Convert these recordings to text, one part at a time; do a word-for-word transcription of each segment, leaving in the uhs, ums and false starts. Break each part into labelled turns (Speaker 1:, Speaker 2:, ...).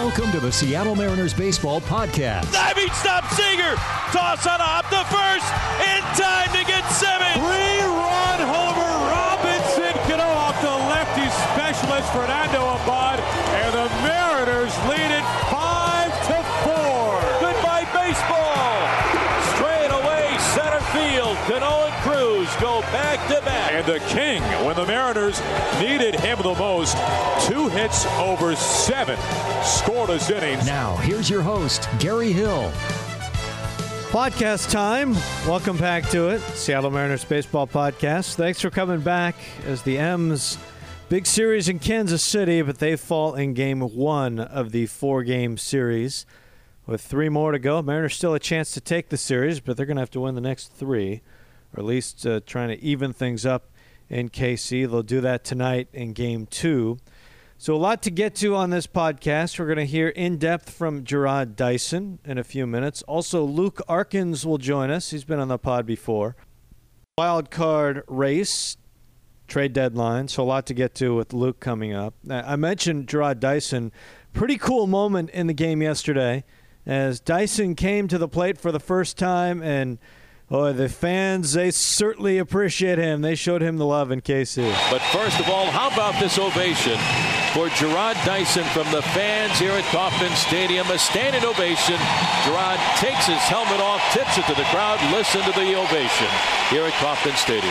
Speaker 1: Welcome to the Seattle Mariners Baseball Podcast.
Speaker 2: Diving stop, Seager. Toss on a hop to first. In time to get seven.
Speaker 3: Three-run homer. Robinson Cano off the lefty specialist Fernando Abad. And the Mariners lead it five to four.
Speaker 2: Goodbye, baseball. Straight away, center field. Cano and Cruz go back to back.
Speaker 3: And the king, when the Mariners needed him the most, two hits over seven scoreless innings.
Speaker 1: Now, here's your host, Gary Hill.
Speaker 4: Podcast time. Welcome back to it. Seattle Mariners Baseball Podcast. Thanks for coming back as the M's big series in Kansas City, but they fall in game one of the four-game series. With three more to go, Mariners still a chance to take the series, but they're going to have to win the next three, or at least uh, trying to even things up in K C. They'll do that tonight in game two. So a lot to get to on this podcast. We're going to hear in-depth from Jarrod Dyson in a few minutes. Also, Luke Arkins will join us. He's been on the pod before. Wild card race, trade deadline, so a lot to get to with Luke coming up. I mentioned Jarrod Dyson. Pretty cool moment in the game yesterday as Dyson came to the plate for the first time, and oh, the fans, they certainly appreciate him. They showed him the love in K C.
Speaker 2: But first of all, how about this ovation for Jarrod Dyson from the fans here at Kauffman Stadium? A standing ovation. Jarrod takes his helmet off, tips it to the crowd. Listen to the ovation here at Kauffman Stadium.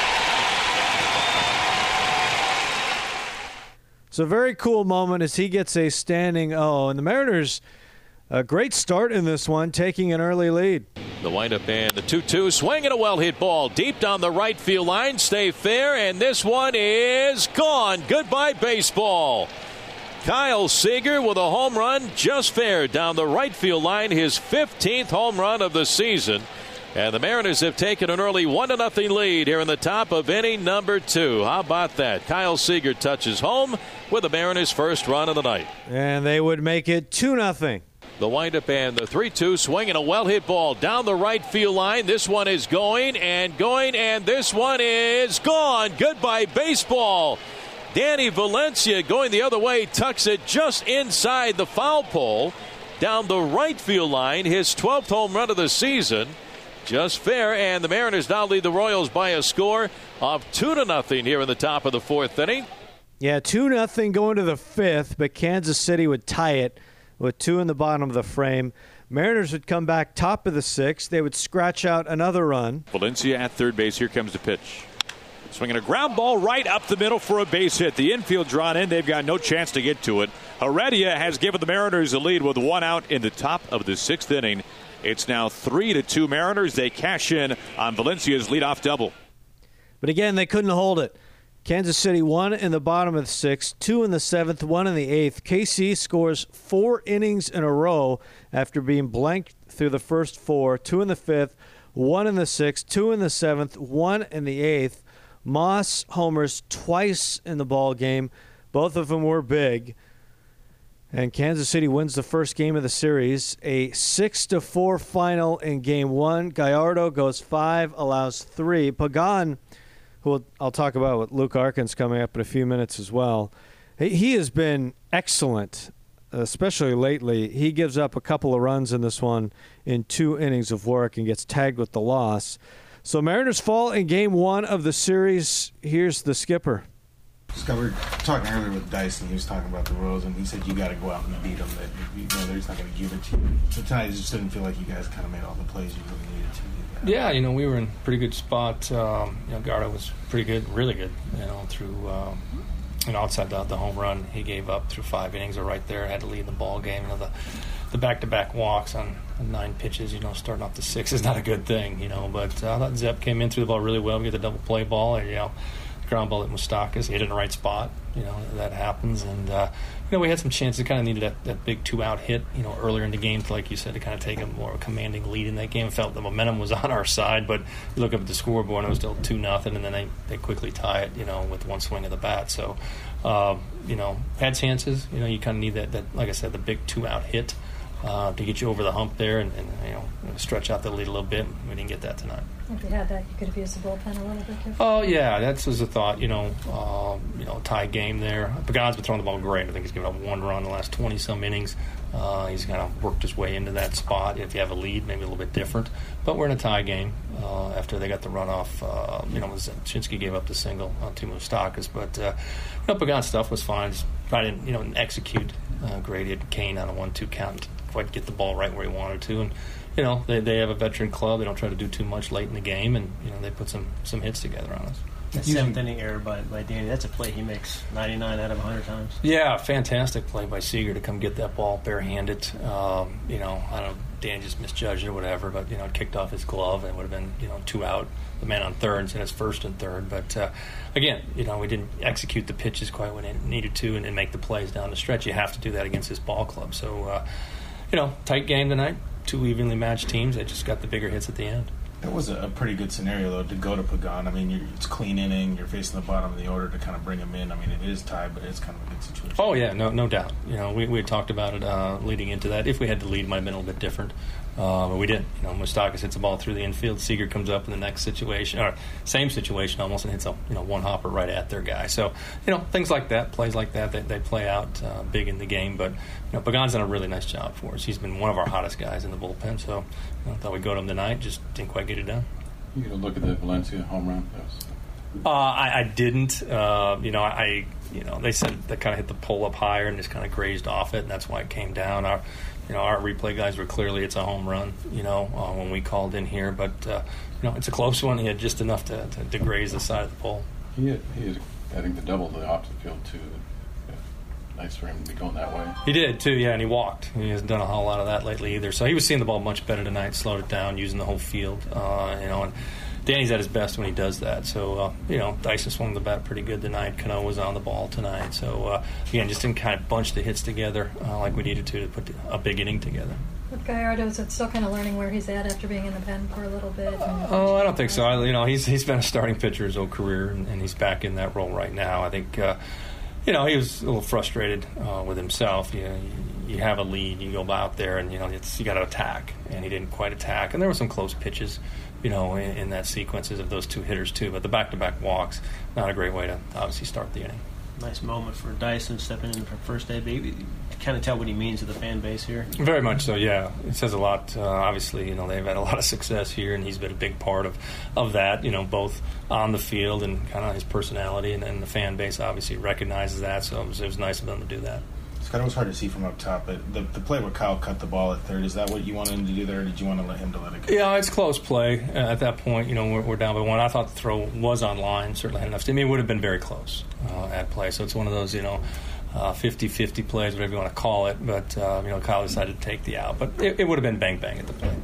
Speaker 4: So a very cool moment as he gets a standing O. And the Mariners, a great start in this one, taking an early lead.
Speaker 2: The windup and the two two swing and a well-hit ball deep down the right field line. Stay fair, and this one is gone. Goodbye, baseball. Kyle Seager with a home run just fair down the right field line. His fifteenth home run of the season. And the Mariners have taken an early one to nothing lead here in the top of inning number two. How about that? Kyle Seager touches home with the Mariners' first run of the night.
Speaker 4: And they would make it two nothing.
Speaker 2: The windup and the three two swing and a well-hit ball down the right field line. This one is going and going, and this one is gone. Goodbye, baseball. Danny Valencia going the other way, tucks it just inside the foul pole down the right field line. His twelfth home run of the season. Just fair, and the Mariners now lead the Royals by a score of two to nothing here in the top of the fourth inning.
Speaker 4: Yeah, two nothing going to the fifth, but Kansas City would tie it with two in the bottom of the frame. Mariners would come back top of the sixth. They would scratch out another run.
Speaker 3: Valencia at third base. Here comes the pitch. Swinging a ground ball right up the middle for a base hit. The infield drawn in. They've got no chance to get to it. Heredia has given the Mariners a lead with one out in the top of the sixth inning. It's now three to two Mariners. They cash in on Valencia's leadoff double.
Speaker 4: But again, they couldn't hold it. Kansas City one in the bottom of the sixth, two in the seventh, one in the eighth. K C scores four innings in a row after being blanked through the first four, two in the fifth, one in the sixth, two in the seventh, one in the eighth. Moss homers twice in the ball game. Both of them were big. And Kansas City wins the first game of the series. A six to four final in game one. Gallardo goes five, allows three. Pagan, who I'll talk about with Luke Arkins coming up in a few minutes as well. He has been excellent, especially lately. He gives up a couple of runs in this one in two innings of work and gets tagged with the loss. So Mariners fall in game one of the series. Here's the skipper.
Speaker 5: Scott, we were talking earlier with Dyson. He was talking about the Royals, and he said you got to go out and beat them. That you know, they're just not going to give it to you. So tonight, it just didn't feel like you guys kind of made all the plays you really needed to.
Speaker 6: Yeah, you know, we were in a pretty good spot. Um, you know, Gardo was pretty good, really good. You know, through um, you know outside the, the home run he gave up through five innings, or right there, had to lead the ball game. You know, the the back-to-back walks on, on nine pitches. You know, starting off the six is not a good thing. You know, but uh, I thought Zep came in through the ball really well. We get the double play ball, and you know. Ground ball at Moustakas, hit it in the right spot. You know, that happens. And, uh, you know, we had some chances. Kind of needed that, that big two-out hit, you know, earlier in the game, to, like you said, to kind of take a more commanding lead in that game. Felt the momentum was on our side, but you look up at the scoreboard and it was still two nothing, and then they, they quickly tie it, you know, with one swing of the bat. So, uh, you know, had chances. You know, you kind of need that, that, like I said, the big two-out hit. uh, to get you over the hump there and, and you know stretch out the lead a little bit. We didn't get that tonight.
Speaker 7: If you had that, you could have used the bullpen a little bit. Different.
Speaker 6: Oh yeah, that's was a thought. You know, uh, you know, tie game there. Pagan's been throwing the ball great. I think he's given up one run in the last twenty some innings. Uh, he's kind of worked his way into that spot. If you have a lead, maybe a little bit different. But we're in a tie game uh, after they got the runoff. Uh, you know, Shinsky gave up the single on to Moustakas, but uh, you know, Pagan's stuff was fine. Just probably didn't, you know, execute uh, great. He had Kane on a one-two count, and quite get the ball right where he wanted to, and. You know, they they have a veteran club. They don't try to do too much late in the game, and you know they put some, some hits together on us.
Speaker 8: The seventh inning error by, by Danny, that's a play he makes ninety-nine out of one hundred times.
Speaker 6: Yeah, fantastic play by Seager to come get that ball barehanded. Um, you know, I don't know, Danny just misjudged it or whatever, but you know, it kicked off his glove and it would have been you know two out. The man on third instead of first and third. But uh, again, you know, we didn't execute the pitches quite when it needed to, and, and make the plays down the stretch. You have to do that against this ball club. So, uh, you know, tight game tonight. Two evenly matched teams. They just got the bigger hits at the end.
Speaker 5: That was a, a pretty good scenario, though, to go to Pagan. I mean, you're, it's clean inning. You're facing the bottom of the order to kind of bring him in. I mean, it is tied, but it's kind of a good situation.
Speaker 6: Oh, yeah, no no doubt. You know, we, we had talked about it uh, leading into that. If we had to lead, it might have been a little bit different. Uh, but we didn't. You know, Moustakas hits the ball through the infield. Seager comes up in the next situation, or same situation almost, and hits a you know one hopper right at their guy. So, you know, things like that, plays like that, they, they play out uh, big in the game. But, you know, Pagan's done a really nice job for us. He's been one of our hottest guys in the bullpen. So, you know, I thought we'd go to him tonight. Just didn't quite get it done.
Speaker 9: You going to look at the Valencia home run? That was...
Speaker 6: Uh, I, I didn't. Uh, you know, I you know they said they kind of hit the pole up higher and just kind of grazed off it, and that's why it came down. Our you know our replay guys were clearly it's a home run. You know uh, when we called in here, but uh, you know it's a close one. He had just enough to, to, to graze the side of the pole.
Speaker 9: He had, he had I think the double to the opposite field too. Yeah, nice for him to be going that way.
Speaker 6: He did too, yeah, and he walked. He hasn't done a whole lot of that lately either. So he was seeing the ball much better tonight. Slowed it down, using the whole field. Uh, you know and. Danny's at his best when he does that. So, uh, you know, Dyson swung the bat pretty good tonight. Cano was on the ball tonight. So, uh, again, just didn't kind of bunch the hits together uh, like we needed to to put a big inning together.
Speaker 7: With Gallardo, is it still kind of learning where he's at after being in the pen for a little bit?
Speaker 6: Uh, oh, I don't think so. I, you know, he's he's been a starting pitcher his whole career, and, and he's back in that role right now. I think, uh, you know, he was a little frustrated uh, with himself. You know, you, you have a lead, you go out there, and, you know, it's, you got to attack. And he didn't quite attack. And there were some close pitches. You know, in, in that sequences of those two hitters too, but the back-to-back walks, not a great way to obviously start the inning.
Speaker 8: Nice moment for Dyson stepping in for first day baby. Kind of tell what he means to the fan base here.
Speaker 6: Very much so, yeah. It says a lot. Uh, obviously, you know, they've had a lot of success here, and he's been a big part of, of that. You know, both on the field and kind of his personality, and, and the fan base obviously recognizes that. So it was, it was nice of them to do that.
Speaker 5: Scott, it was hard to see from up top, but the, the play where Kyle cut the ball at third, is that what you wanted him to do there, or did you want to let him to let it go?
Speaker 6: Yeah, it's close play. Uh, at that point, you know, we're, we're down by one. I thought the throw was on line, certainly had enough steam. I mean, it would have been very close uh, at play. So it's one of those, you know, uh, fifty-fifty plays, whatever you want to call it. But, uh, you know, Kyle decided to take the out. But it, it would have been bang-bang at the plate.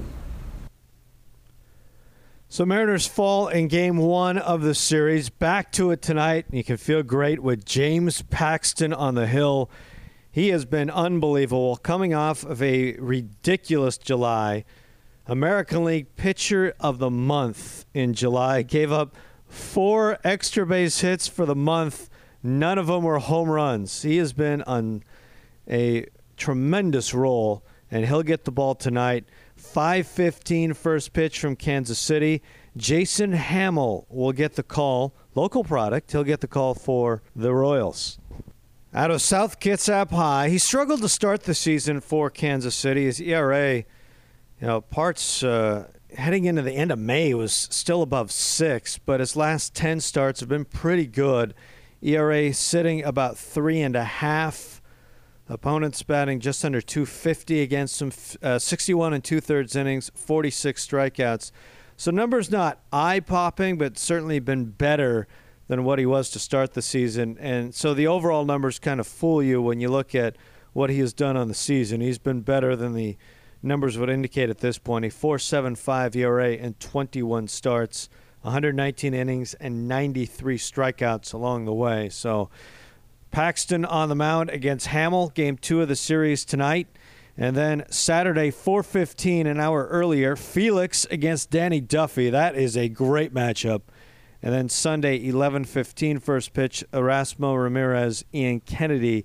Speaker 4: So Mariners fall in game one of the series. Back to it tonight. You can feel great with James Paxton on the hill. He has been unbelievable, coming off of a ridiculous July. American League Pitcher of the Month in July. Gave up four extra base hits for the month. None of them were home runs. He has been on a tremendous roll, and he'll get the ball tonight. five fifteen first pitch from Kansas City. Jason Hamill will get the call. Local product. He'll get the call for the Royals. Out of South Kitsap High, he struggled to start the season for Kansas City. His E R A, you know, parts uh, heading into the end of May was still above six, but his last ten starts have been pretty good. E R A sitting about three and a half. Opponents batting just under two fifty against him, uh, sixty-one and two-thirds innings, forty-six strikeouts. So numbers not eye-popping, but certainly been better than what he was to start the season. And so the overall numbers kind of fool you when you look at what he has done on the season. He's been better than the numbers would indicate at this point. A four point seven five E R A and twenty-one starts, one hundred nineteen innings, and ninety-three strikeouts along the way. So Paxton on the mound against Hamill, game two of the series tonight. And then Saturday, four fifteen, an hour earlier, Felix against Danny Duffy. That is a great matchup. And then Sunday, eleven fifteen, first pitch, Erasmo Ramirez, Ian Kennedy.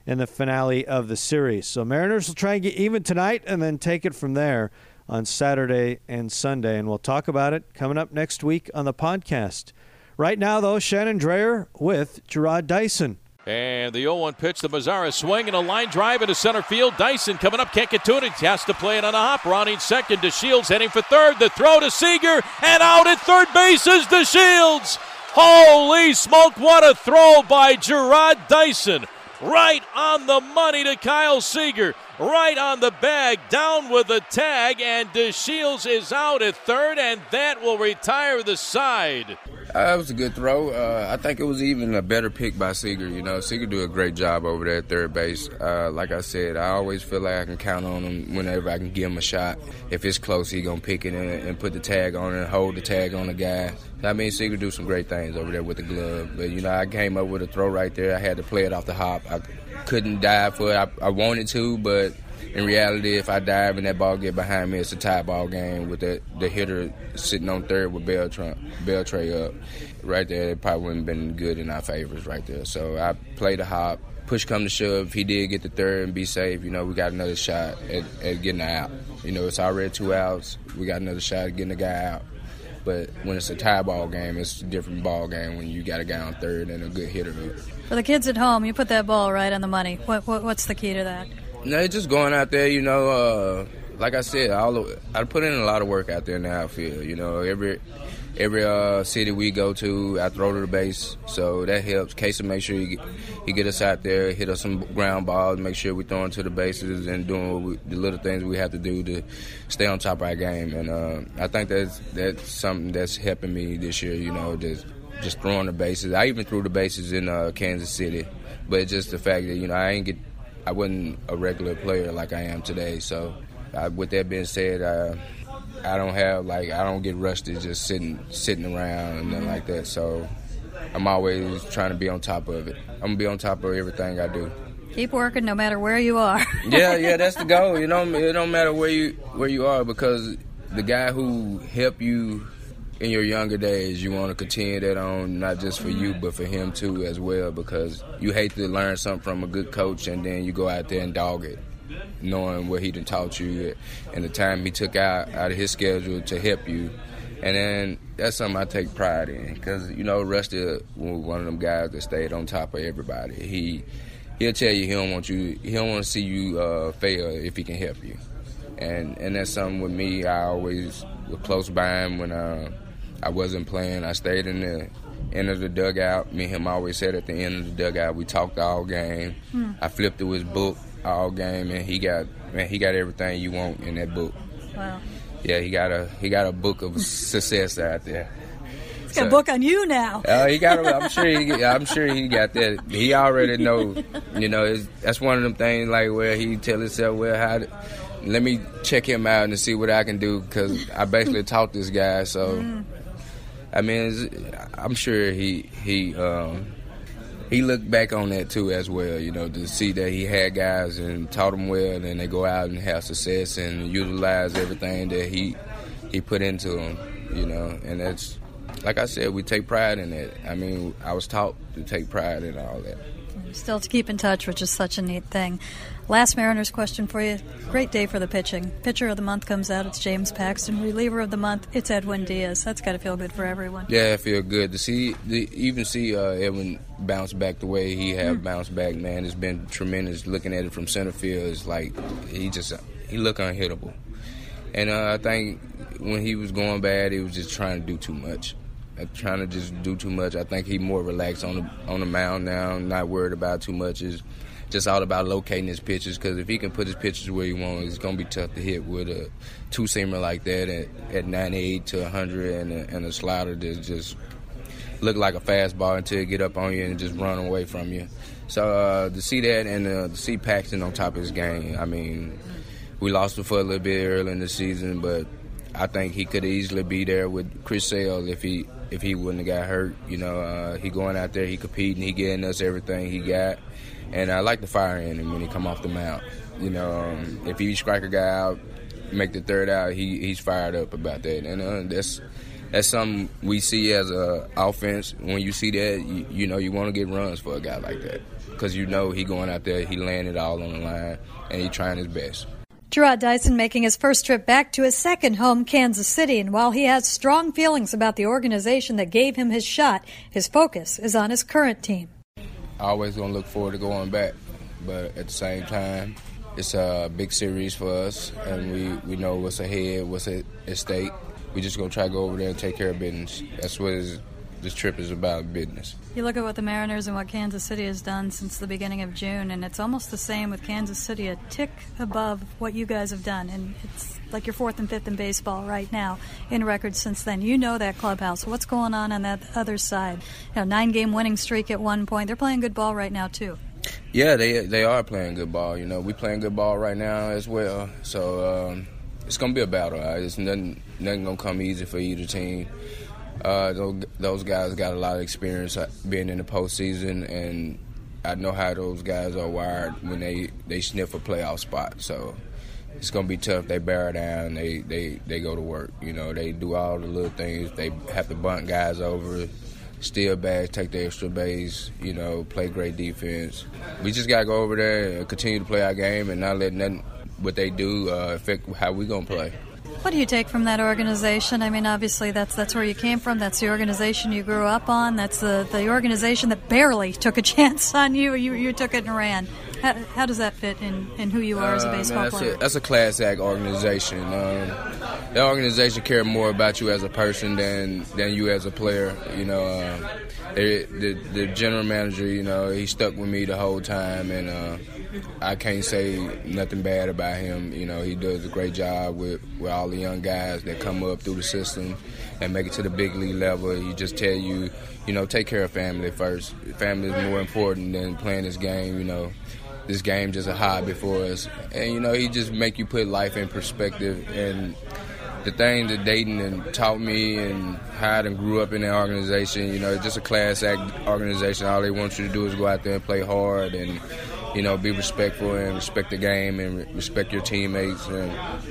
Speaker 4: in the finale of the series. So Mariners will try and get even tonight and then take it from there on Saturday and Sunday. And we'll talk about it coming up next week on the podcast. Right now, though, Shannon Drayer with Jarrod Dyson.
Speaker 2: And the oh one pitch, the Mazara swing and a line drive into center field. Dyson coming up, can't get to it. He has to play it on a hop. Rounding second to Shields, heading for third. The throw to Seager, and out at third base is to Shields. Holy smoke, what a throw by Jarrod Dyson. Right on the money to Kyle Seager. Right on the bag, down with the tag, and DeShields is out at third, and that will retire the side.
Speaker 10: Uh, it was a good throw. Uh, I think it was even a better pick by Seager. You know, Seager do a great job over there at third base. Uh, like I said, I always feel like I can count on him whenever I can give him a shot. If it's close, he gonna pick it and, and put the tag on it and hold the tag on the guy. I mean, Seager do some great things over there with the glove. But, you know, I came up with a throw right there. I had to play it off the hop. I couldn't dive for it. I, I wanted to, but in reality, if I dive and that ball get behind me, it's a tie ball game with the, the hitter sitting on third with Beltran, Beltray up. Right there, it probably wouldn't have been good in our favors right there. So I played the hop. Push come to shove, if he did get the third and be safe, you know, we got another shot at, at getting the out. You know, it's already two outs. We got another shot at getting the guy out. But when it's a tie ball game, it's a different ball game when you got a guy on third and a good hitter.
Speaker 7: For the kids at home, you put that ball right on the money. What, what What's the key to that?
Speaker 10: No, it's just going out there, you know, uh, like I said, all I put in a lot of work out there in the outfield. You know, every every uh, city we go to, I throw to the base, so that helps. Casey make sure he get, he get us out there, hit us some ground balls, make sure we throwing to the bases and doing what we, the little things we have to do to stay on top of our game. And uh, I think that's that's something that's helping me this year. You know, just just throwing the bases. I even threw the bases in uh, Kansas City, but it's just the fact that you know I ain't get. I wasn't a regular player like I am today. So, uh, with that being said, uh, I don't have like I don't get rusty just sitting sitting around and nothing like that. So, I'm always trying to be on top of it. I'm gonna be on top of everything I do.
Speaker 7: Keep working, no matter where you are.
Speaker 10: yeah, yeah, that's the goal. You know, it don't matter where you where you are because the guy who helped you in your younger days, you want to continue that on, not just for you, but for him too as well, because you hate to learn something from a good coach and then you go out there and dog it, knowing what he done taught you and the time he took out, out of his schedule to help you. And then that's something I take pride in because, you know, Rusty was one of them guys that stayed on top of everybody. He, he'll tell you he don't want you, he don't want to see you uh, fail if he can help you. And and that's something with me. I always was close by him when uh, I wasn't playing. I stayed in the end of the dugout. Me and him always sat at the end of the dugout. We talked all game. Hmm. I flipped through his book all game, and he got man, he got everything you want in that book.
Speaker 7: Wow.
Speaker 10: Yeah, he got a he got a book of success out there.
Speaker 7: He's got so, a book on you now.
Speaker 10: uh, he got. A, I'm sure. He, I'm sure he got that. He already know. You know, it's, that's one of them things like where he tell himself, well, how. To, let me check him out and see what I can do because I basically taught this guy. So, mm. I mean, I'm sure he he um, he looked back on that too as well. You know, to see that he had guys and taught them well, and they go out and have success and utilize everything that he he put into them. You know, and that's like I said, we take pride in that. I mean, I was taught to take pride in all that.
Speaker 7: Still to keep in touch, which is such a neat thing. Last Mariners question for you. Great day for the pitching. Pitcher of the month comes out. It's James Paxton. Reliever of the month, it's Edwin Diaz. That's got to feel good for everyone.
Speaker 10: Yeah, it feel good to see. To even see uh, Edwin bounce back the way he have mm. bounced back. Man, it's been tremendous. Looking at it from center field, it's like he just he look unhittable. And uh, I think when he was going bad, he was just trying to do too much. Trying to just do too much. I think he more relaxed on the on the mound now, not worried about too much. It's just all about locating his pitches because if he can put his pitches where he wants, it's going to be tough to hit with a two-seamer like that at, at ninety-eight to one hundred and a, and a slider that just look like a fastball until it get up on you and just run away from you. So uh, to see that and uh, to see Paxton on top of his game, I mean, we lost him for a little bit early in the season, but I think he could easily be there with Chris Sale if he if he wouldn't have got hurt. You know, uh, he going out there, he competing, he getting us everything he got. And I like the fire in him when he come off the mound. You know, um, if he strike a guy out, make the third out, he he's fired up about that. And uh, that's that's something we see as a offense. When you see that, you, you know you want to get runs for a guy like that because you know he going out there, he laying it all on the line, and he trying his best.
Speaker 7: Jarrod Dyson making his first trip back to his second home, Kansas City, and while he has strong feelings about the organization that gave him his shot, his focus is on his current team.
Speaker 10: Always going to look forward to going back, but at the same time, it's a big series for us, and we, we know what's ahead, what's at, at stake. We just going to try to go over there and take care of business. That's what is, this trip is about, business.
Speaker 7: You look at what the Mariners and what Kansas City has done since the beginning of June, and it's almost the same with Kansas City, a tick above what you guys have done. And it's like you're fourth and fifth in baseball right now in records since then. You know that clubhouse. What's going on on that other side? You know, nine-game winning streak at one point. They're playing good ball right now, too.
Speaker 10: Yeah, they they are playing good ball. You know, we playing good ball right now as well. So um, it's gonna be a battle. Right? It's nothing nothing gonna come easy for either team. Uh, those, those guys got a lot of experience being in the postseason, and I know how those guys are wired when they, they sniff a playoff spot. So it's gonna be tough. They bear down. They they they go to work. You know, they do all the little things. They have to bunt guys over, steal bags, take the extra base, you know, play great defense. We just got to go over there and continue to play our game and not let nothing what they do uh, affect how we going to play.
Speaker 7: What do you take from that organization? I mean, obviously that's that's where you came from. That's the organization you grew up on. That's the, the organization that barely took a chance on you. You, you took it and ran. How, how does that fit in, in who you are as a baseball uh, man,
Speaker 10: that's
Speaker 7: player?
Speaker 10: A, that's a class act organization. Um, that organization cares more about you as a person than than you as a player. You know, uh, they, the the general manager, you know, he stuck with me the whole time, and uh, I can't say nothing bad about him. You know, he does a great job with, with all the young guys that come up through the system and make it to the big league level. He just tell you, you know, take care of family first. Family is more important than playing this game, you know. This game just a hobby for us. And, you know, he just make you put life in perspective. And the thing that Dayton and taught me and how I done grew up in that organization, you know, it's just a class act organization. All they want you to do is go out there and play hard and, you know, be respectful and respect the game and re- respect your teammates and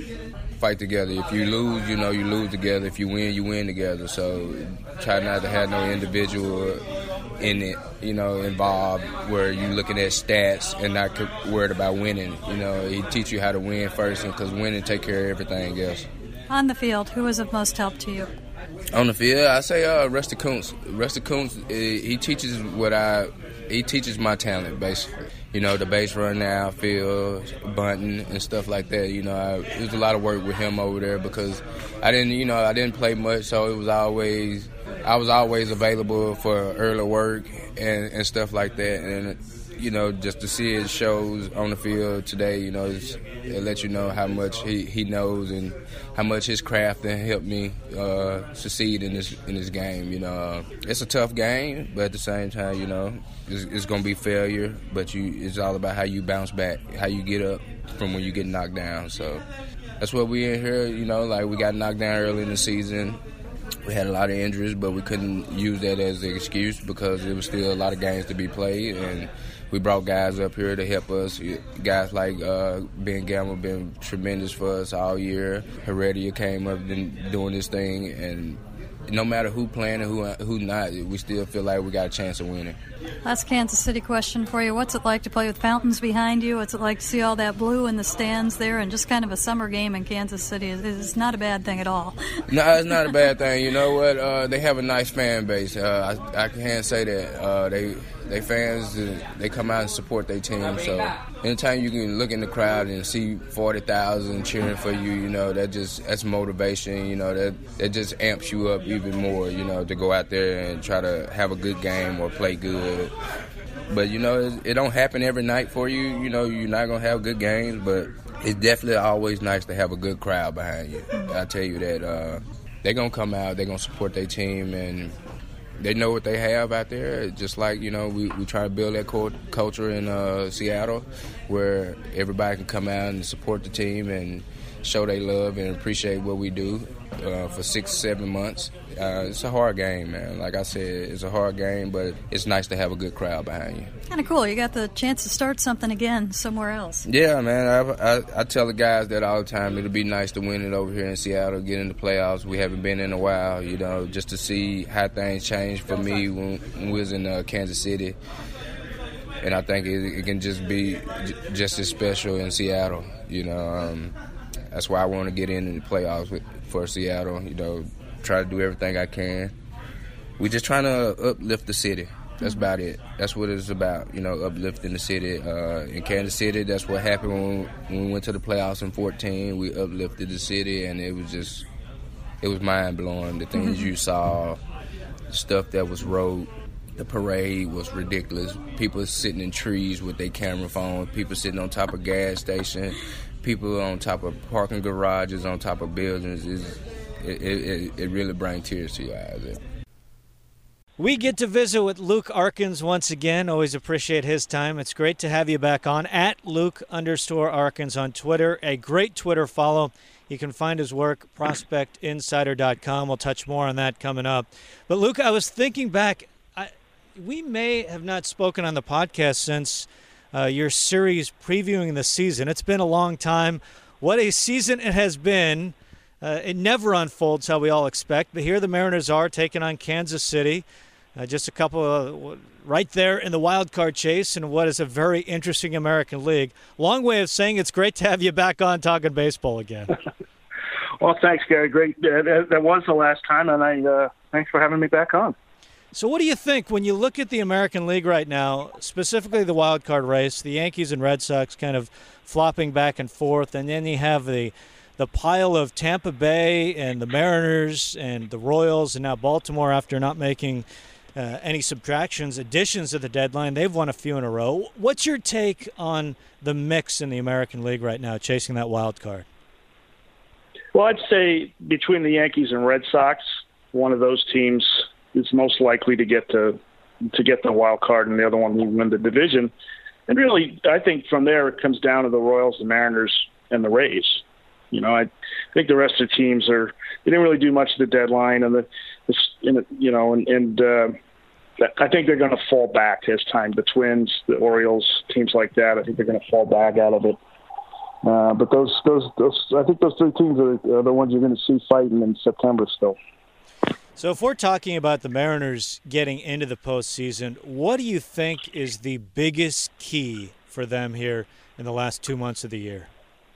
Speaker 10: fight together. If you lose, you know, you lose together. If you win, you win together. So try not to have no individual in it, you know, involved where you looking at stats and not worried about winning. You know, he teach you how to win first, because winning take care of everything else.
Speaker 7: On the field, who was of most help to you?
Speaker 10: On the field, I say uh, Rusty Kuntz. Rusty Kuntz, he teaches what I, he teaches my talent, basically. You know, the base run, the outfield, bunting, and stuff like that. You know, I, it was a lot of work with him over there because I didn't, you know, I didn't play much, so it was always, I was always available for early work and, and stuff like that. And, you know, just to see his shows on the field today, you know, it's, it lets you know how much he, he knows and how much his craft can help me uh, succeed in this in this game. You know, uh, it's a tough game, but at the same time, you know, it's, it's going to be failure. But you, it's all about how you bounce back, how you get up from when you get knocked down. So that's what we in here. You know, like we got knocked down early in the season. We had a lot of injuries, but we couldn't use that as an excuse because there was still a lot of games to be played, and we brought guys up here to help us. Guys like uh, Ben Gamble been tremendous for us all year. Heredia came up and doing this thing, and no matter who playing and who who not, we still feel like we got a chance of winning.
Speaker 7: Last Kansas City question for you. What's it like to play with fountains behind you? What's it like to see all that blue in the stands there, and just kind of a summer game in Kansas City? It's not a bad thing at all. No,
Speaker 10: it's not a bad thing. You know what? Uh, they have a nice fan base. Uh, I, I can't say that. Uh, they they fans, they come out and support their team. So anytime you can look in the crowd and see forty thousand cheering for you, you know, that just that's motivation. You know, that that just amps you up even more. You know, to go out there and try to have a good game or play good. But, you know, it, it don't happen every night for you. You know, you're not going to have good games, but it's definitely always nice to have a good crowd behind you. I tell you that uh, they're going to come out, they're going to support their team, and they know what they have out there. Just like, you know, we, we try to build that culture in uh, Seattle where everybody can come out and support the team and show they love and appreciate what we do uh, for six, seven months. Uh, it's a hard game, man. Like I said, it's a hard game, but it's nice to have a good crowd behind you.
Speaker 7: Kind of cool. You got the chance to start something again somewhere else.
Speaker 10: Yeah, man. I, I, I tell the guys that all the time. It'll be nice to win it over here in Seattle, get in the playoffs. We haven't been in a while, you know, just to see how things changed for me when, when we was in uh, Kansas City. And I think it, it can just be j- just as special in Seattle, you know. Um, that's why I want to get in the playoffs with, for Seattle, you know, try to do everything I can. We're just trying to uplift the city. That's about it. That's what it's about, you know, uplifting the city. Uh, in Kansas City, that's what happened when, when we went to the playoffs in fourteen. We uplifted the city, and it was just, it was mind-blowing. The things you saw, the stuff that was wrote, the parade was ridiculous. People sitting in trees with their camera phones, people sitting on top of gas stations, people on top of parking garages, on top of buildings. It's, It, it, it really brings tears to your eyes.
Speaker 4: We get to visit with Luke Arkins once again. Always appreciate his time. It's great to have you back on. At Luke underscore Arkins on Twitter. A great Twitter follow. You can find his work, prospect insider dot com. We'll touch more on that coming up. But, Luke, I was thinking back. I, we may have not spoken on the podcast since uh, your series previewing the season. It's been a long time. What a season it has been. Uh, it never unfolds how we all expect, but here the Mariners are taking on Kansas City. Uh, just a couple of right there in the wild card chase in what is a very interesting American League. Long way of saying it's great to have you back on talking baseball again.
Speaker 11: Well, thanks, Gary. Great. Uh, that, that was the last time, and I uh, thanks for having me back on.
Speaker 4: So what do you think when you look at the American League right now, specifically the wild card race, the Yankees and Red Sox kind of flopping back and forth, and then you have the the pile of Tampa Bay and the Mariners and the Royals and now Baltimore after not making uh, any subtractions, additions at the deadline. They've won a few in a row. What's your take on the mix in the American League right now, chasing that wild card?
Speaker 11: Well, I'd say between the Yankees and Red Sox, one of those teams is most likely to get to to get the wild card, and the other one will win the division. And really, I think from there it comes down to the Royals, the Mariners, and the Rays. You know, I think the rest of the teams are they didn't really do much at the deadline, and the, the you know, and, and uh, I think they're going to fall back as time. The Twins, the Orioles, teams like that, I think they're going to fall back out of it. Uh, but those, those, those, I think those three teams are, are the ones you're going to see fighting in September still.
Speaker 4: So if we're talking about the Mariners getting into the postseason, what do you think is the biggest key for them here in the last two months of the year?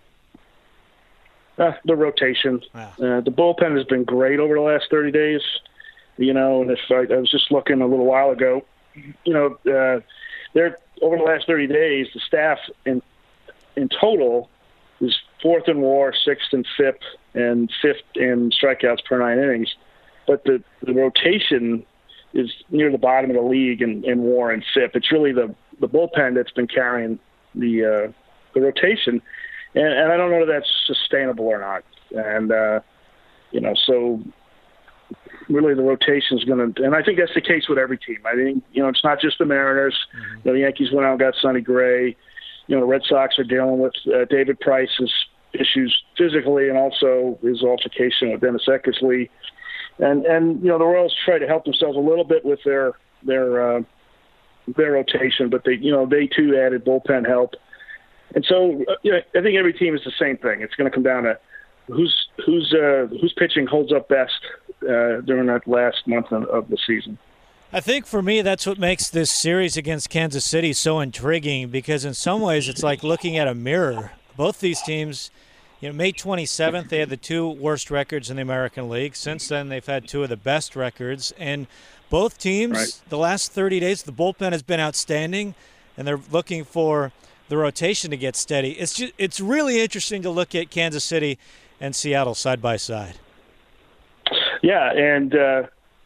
Speaker 11: Uh, the rotation.
Speaker 4: Wow.
Speaker 11: Uh, the bullpen has been great over the last thirty days. You know, and if I, I was just looking a little while ago, you know, uh, they're over the last thirty days, the staff in in total is fourth in WAR, sixth in F I P, and fifth in strikeouts per nine innings. But the, the rotation is near the bottom of the league in, in WAR and F I P. It's really the, the bullpen that's been carrying the uh, the rotation. And, and I don't know if that's sustainable or not. And, uh, you know, so really the rotation is going to – and I think that's the case with every team. I think, you know, it's not just the Mariners. Mm-hmm. You know, the Yankees went out and got Sonny Gray. You know, the Red Sox are dealing with uh, David Price's issues physically and also his altercation with Dennis Eckersley. And, and you know, the Royals try to help themselves a little bit with their their uh, their rotation, but they, you know, they too added bullpen help. And so, uh, you know, I think every team is the same thing. It's going to come down to who's who's uh, who's pitching holds up best uh, during that last month of, of the season.
Speaker 4: I think for me that's what makes this series against Kansas City so intriguing, because in some ways it's like looking at a mirror. Both these teams, you know, May twenty-seventh they had the two worst records in the American League. Since then they've had two of the best records, and both teams, right. The last thirty days, the bullpen has been outstanding, and they're looking for the rotation to get steady. It's just, it's really interesting to look at Kansas City and Seattle side by side.
Speaker 11: Yeah, and uh,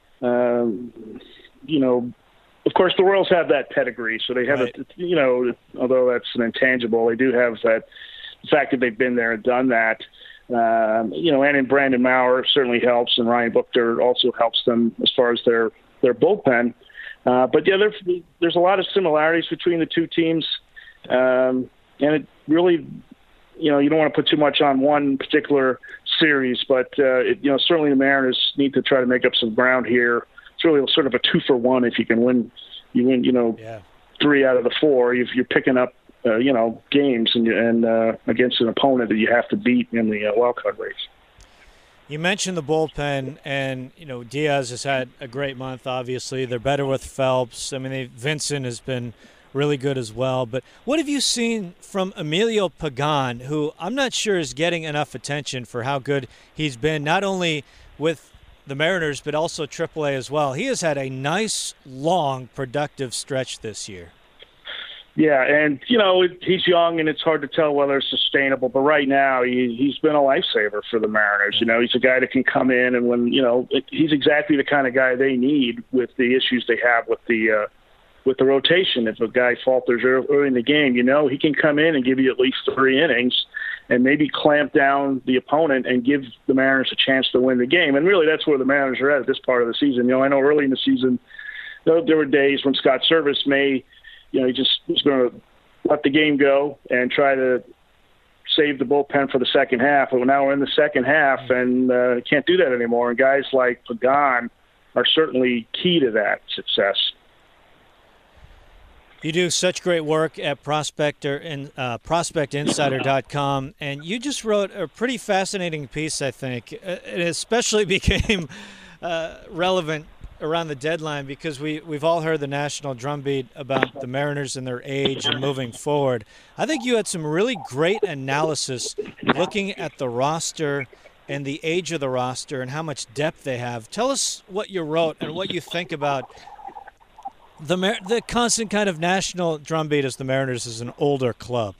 Speaker 11: um, you know, of course, the Royals have that pedigree, so they have right. a, you know, although that's an intangible, they do have that the fact that they've been there and done that. Um, you know, and in Brandon Maurer certainly helps, and Ryan Buchter also helps them as far as their their bullpen. Uh, but yeah, there's there's a lot of similarities between the two teams. Um, and it really, you know, you don't want to put too much on one particular series, but uh, it, you know, certainly the Mariners need to try to make up some ground here. It's really sort of a two for one if you can win. You win, you know,
Speaker 4: yeah.
Speaker 11: three out of the four. If you're picking up, uh, you know, games and and uh, against an opponent that you have to beat in the uh, wild card race.
Speaker 4: You mentioned the bullpen, and you know Diaz has had a great month. Obviously, they're better with Phelps. I mean, they, Vincent has been really good as well. But what have you seen from Emilio Pagan, who I'm not sure is getting enough attention for how good he's been, not only with the Mariners but also triple A as well? He has had a nice, long, productive stretch this year.
Speaker 11: Yeah, and, you know, he's young, and it's hard to tell whether it's sustainable. But right now, he, he's been a lifesaver for the Mariners. You know, he's a guy that can come in, and when, you know, he's exactly the kind of guy they need with the issues they have with the uh, with the rotation. If a guy falters early in the game, you know, he can come in and give you at least three innings and maybe clamp down the opponent and give the Mariners a chance to win the game. And really, that's where the Mariners are at at this part of the season. You know, I know early in the season, there were days when Scott Service may, you know, he just was going to let the game go and try to save the bullpen for the second half. But now we're in the second half and uh, can't do that anymore. And guys like Pagan are certainly key to that success.
Speaker 4: You do such great work at Prospector and uh, prospect insider dot com, and you just wrote a pretty fascinating piece, I think. It especially became uh, relevant around the deadline because we, we've all heard the national drumbeat about the Mariners and their age and moving forward. I think you had some really great analysis looking at the roster and the age of the roster and how much depth they have. Tell us what you wrote and what you think about the Mar- the constant kind of national drumbeat as the Mariners is an older club.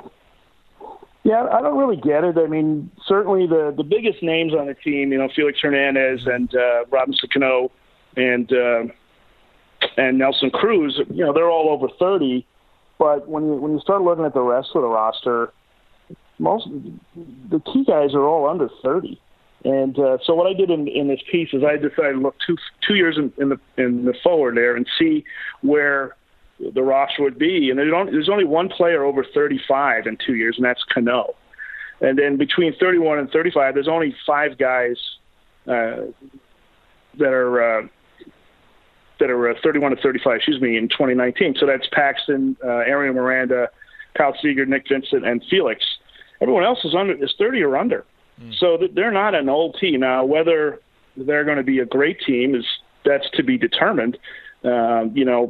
Speaker 11: Yeah, I don't really get it. I mean, certainly the, the biggest names on the team, you know, Felix Hernandez and uh, Robinson Cano and uh, and Nelson Cruz, you know, they're all over thirty. But when you when you start looking at the rest of the roster, most the key guys are all under thirty. And uh, so what I did in, in this piece is I decided to look two two years in, in the in the forward there and see where the roster would be. And there's only one player over thirty-five in two years, and that's Cano. And then between thirty-one and thirty-five, there's only five guys uh, that are uh, that are uh, thirty-one to thirty-five. Excuse me, in twenty nineteen. So that's Paxton, uh, Ariel Miranda, Kyle Seager, Nick Vincent, and Felix. Everyone else is under is thirty or under. So they're not an old team. Now, whether they're going to be a great team is that's to be determined. Uh, you know,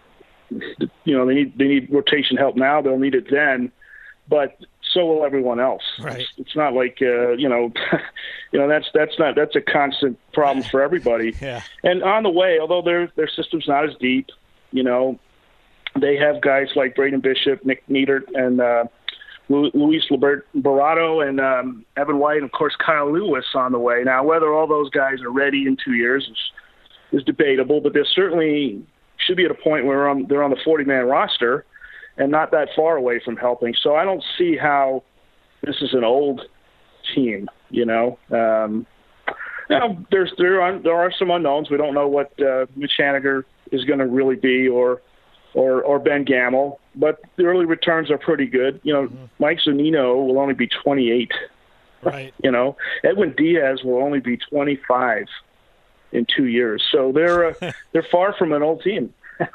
Speaker 11: you know they need they need rotation help now. They'll need it then, but so will everyone else.
Speaker 4: Right.
Speaker 11: It's, it's not like uh, you know, you know that's that's not that's a constant problem for everybody.
Speaker 4: Yeah. And
Speaker 11: on the way, although their their system's not as deep, you know, they have guys like Braden Bishop, Nick Neidert, and uh, Luis Liberato and um, Evan White, and of course Kyle Lewis on the way. Now, whether all those guys are ready in two years is, is debatable, but they certainly should be at a point where on, they're on the forty-man roster and not that far away from helping. So I don't see how this is an old team. You know, um, you know there's there are there are some unknowns. We don't know what uh, Mitch Haniger is going to really be, or or or Ben Gamel. But the early returns are pretty good. You know, mm-hmm. Mike Zunino will only be twenty-eight.
Speaker 4: Right.
Speaker 11: You know, Edwin Diaz will only be twenty-five in two years. So they're uh, they're far from an old team.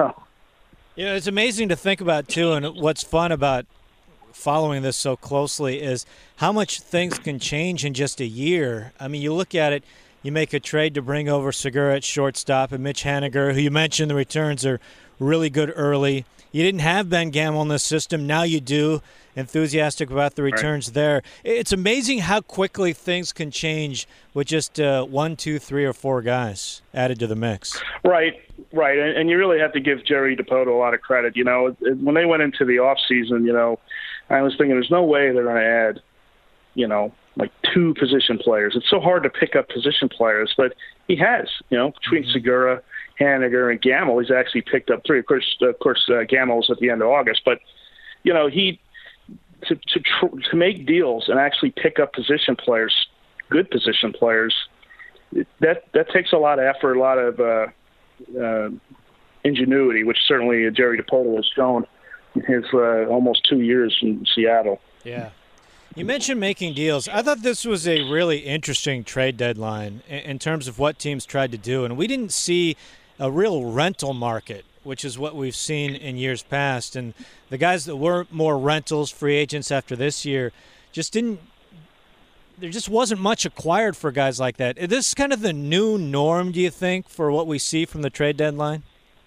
Speaker 4: You know, it's amazing to think about too, and what's fun about following this so closely is how much things can change in just a year. I mean, you look at it. You make a trade to bring over Segura at shortstop and Mitch Haniger, who you mentioned the returns are really good early. You didn't have Ben Gamel in this system. Now you do. Enthusiastic about the returns right. there. It's amazing how quickly things can change with just uh, one, two, three, or four guys added to the mix.
Speaker 11: Right, right. And, and you really have to give Jerry Dipoto a lot of credit. You know, when they went into the offseason, you know, I was thinking there's no way they're going to add, you know, like two position players. It's so hard to pick up position players, but he has, you know, between mm-hmm. Segura, Haniger, and Gamel, he's actually picked up three. Of course, of course, uh, Gamel's at the end of August, but you know, he to to tr- to make deals and actually pick up position players, good position players, that that takes a lot of effort, a lot of uh, uh, ingenuity, which certainly Jerry Dipoto has shown in his uh, almost two years in Seattle.
Speaker 4: Yeah. You mentioned making deals. I thought this was a really interesting trade deadline in terms of what teams tried to do, and we didn't see a real rental market, which is what we've seen in years past. And the guys that were more rentals, free agents after this year, just didn't – there just wasn't much acquired for guys like that. Is this kind of the new norm, do you think, for what we see from the trade deadline?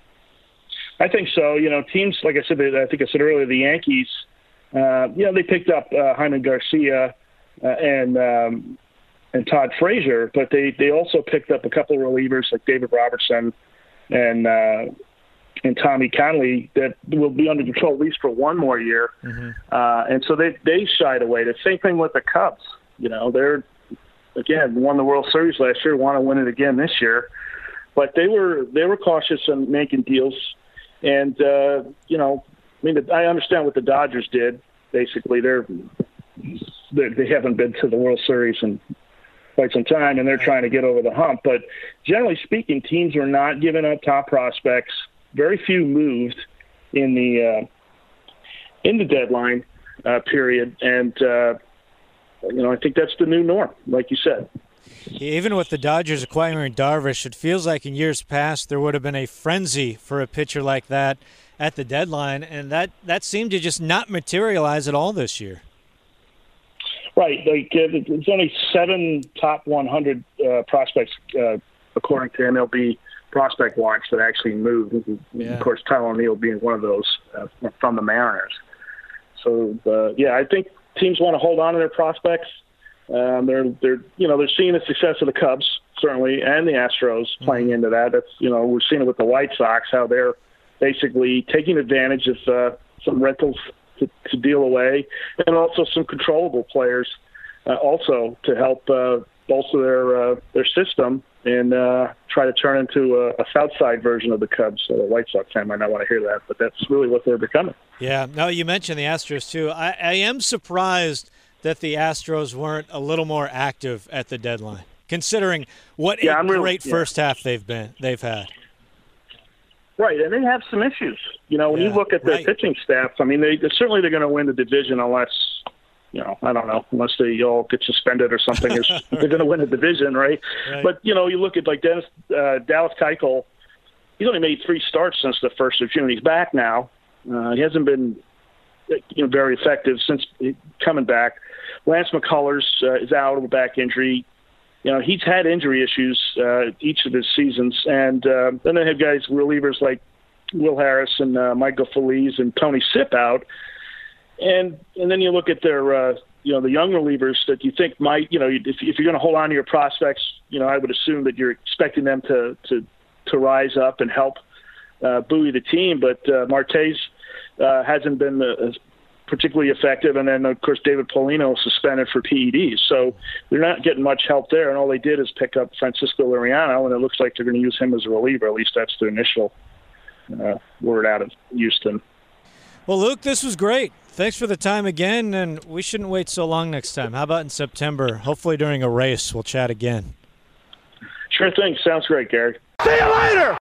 Speaker 11: I think so. You know, teams, like I said, I think I said earlier, the Yankees – Uh, you know, they picked up uh, Hyman Garcia uh, and um, and Todd Frazier, but they, they also picked up a couple of relievers like David Robertson and uh, and Tommy Conley that will be under control at least for one more year. Mm-hmm. Uh, and so they, they shied away. The same thing with the Cubs. You know, they're, again, won the World Series last year, want to win it again this year. But they were they were cautious in making deals. And, uh, you know, I mean, I understand what the Dodgers did. Basically, they're, they're they haven't been to the World Series in quite some time, and they're trying to get over the hump. But generally speaking, teams are not giving up top prospects. Very few moved in the uh, in the deadline uh, period, and uh, you know I think that's the new norm, like you said.
Speaker 4: Even with the Dodgers acquiring Darvish, it feels like in years past there would have been a frenzy for a pitcher like that at the deadline, and that, that seemed to just not materialize at all this year.
Speaker 11: Right. Like, uh, there's only seven top one hundred uh, prospects, uh, according to M L B Prospect Watch, that actually moved. Yeah. Of course, Tyler O'Neill being one of those uh, from the Mariners. So, uh, yeah, I think teams want to hold on to their prospects. Um, they're, they're, you know, they're seeing the success of the Cubs, certainly, and the Astros playing mm-hmm. into that. That's, you know, we're seeing it with the White Sox, how they're basically taking advantage of uh, some rentals to, to deal away, and also some controllable players uh, also to help uh, bolster their uh, their system and uh, try to turn into a, a South Side version of the Cubs. So the White Sox fan might not want to hear that, but that's really what they're becoming.
Speaker 4: Yeah. No, you mentioned the Astros too. I, I am surprised that the Astros weren't a little more active at the deadline, considering what
Speaker 11: yeah,
Speaker 4: a
Speaker 11: I'm
Speaker 4: great
Speaker 11: really,
Speaker 4: first
Speaker 11: yeah.
Speaker 4: half they've been they've had.
Speaker 11: Right, and they have some issues. You know, when
Speaker 4: yeah,
Speaker 11: you look at their
Speaker 4: right.
Speaker 11: pitching staff, I mean, they certainly they're going to win the division unless, you know, I don't know, unless they all get suspended or something. right. They're going to win the division, right? right? But, you know, you look at, like, Dennis, uh, Dallas Keuchel, he's only made three starts since the first of June. He's back now. Uh, he hasn't been, you know, very effective since coming back. Lance McCullers uh, is out with a back injury. You know, he's had injury issues uh, each of his seasons. And uh, then they have guys, relievers like Will Harris and uh, Michael Feliz and Tony Sipp out. And and then you look at their, uh, you know, the young relievers that you think might, you know, if, if you're going to hold on to your prospects, you know, I would assume that you're expecting them to to, to rise up and help uh, buoy the team. But uh, Martes uh, hasn't been uh, particularly effective. And then, of course, David Paulino suspended for P E Ds. So they're not getting much help there. And all they did is pick up Francisco Liriano, and it looks like they're going to use him as a reliever. At least that's the initial uh, word out of Houston.
Speaker 4: Well, Luke, this was great. Thanks for the time again, and we shouldn't wait so long next time. How about in September? Hopefully during a race, we'll chat again.
Speaker 11: Sure thing. Sounds great, Gary.
Speaker 12: See you later!